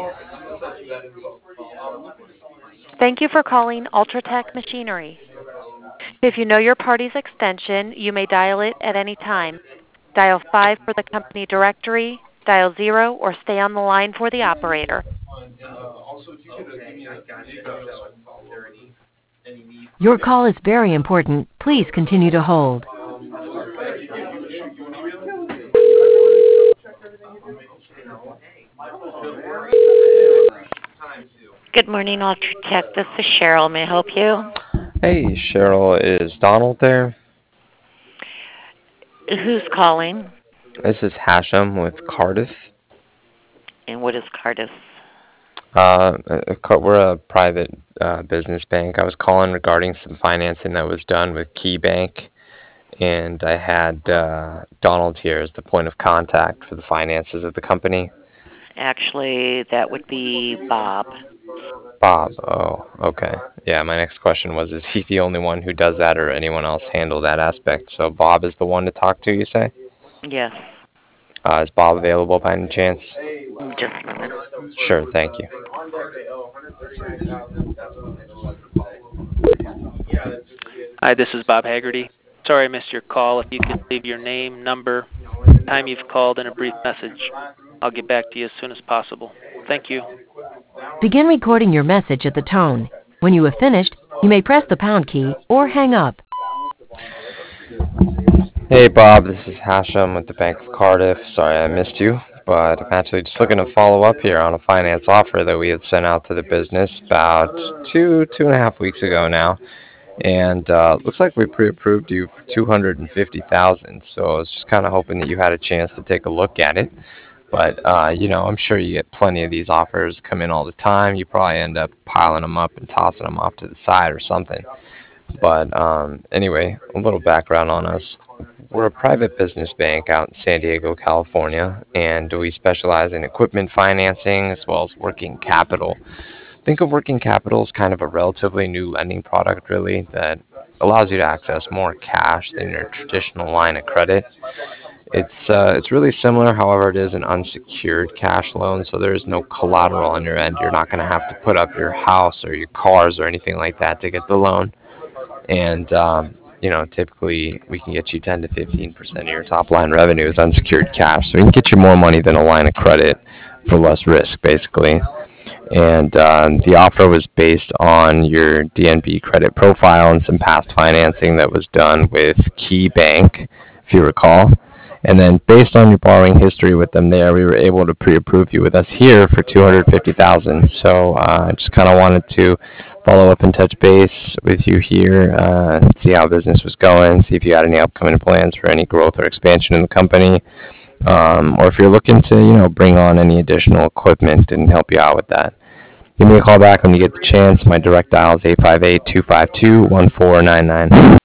Thank you for calling Ultratech Machinery. If you know your party's extension, you may dial it at any time. Dial 5 for the company directory, dial 0, or stay on the line for the operator. Your call is very important. Please continue to hold. Good morning, Ultratech. This is Cheryl. May I help you? Hey, Cheryl, is Donald there? Who's calling? This is Hashem with Cardiff. And what is Cardiff? We're a private business bank. I was calling regarding some financing that was done with KeyBank, and I had Donald here as the point of contact for the finances of the company. Actually, that would be Bob. Bob. Oh, okay. Yeah, my next question was, is he the only one who does that, or anyone else handle that aspect? So Bob is the one to talk to, you say? Yes. Is Bob available by any chance? Just a minute. Sure, thank you. Hi, this is Bob Haggerty. Sorry I missed your call. If you could leave your name, number, time you've called, and a brief message, I'll get back to you as soon as possible. Thank you. Begin recording your message at the tone. When you have finished, you may press the pound key or hang up. Hey Bob, this is Hashem with the Bank of Cardiff. Sorry I missed you, but I'm actually just looking to follow up here on a finance offer that we had sent out to the business about two and a half weeks ago now. And looks like we pre-approved you for $250,000. So I was just kind of hoping that you had a chance to take a look at it. But I'm sure you get plenty of these offers come in all the time. You probably end up piling them up and tossing them off to the side or something. But anyway, a little background on us. We're a private business bank out in San Diego, California, and we specialize in equipment financing as well as working capital. Think of working capital as kind of a relatively new lending product, really, that allows you to access more cash than your traditional line of credit. It's really similar, however, it is an unsecured cash loan, so there is no collateral on your end. You're not going to have to put up your house or your cars or anything like that to get the loan. And typically we can get you 10 to 15% of your top line revenue as unsecured cash. So we can get you more money than a line of credit for less risk, basically. And the offer was based on your DNB credit profile and some past financing that was done with KeyBank, if you recall. And then based on your borrowing history with them there, we were able to pre-approve you with us here for $250,000. So I just kind of wanted to follow up and touch base with you here, see how business was going, see if you had any upcoming plans for any growth or expansion in the company, or if you're looking to, bring on any additional equipment and help you out with that. Give me a call back when you get the chance. My direct dial is 858-252-1499.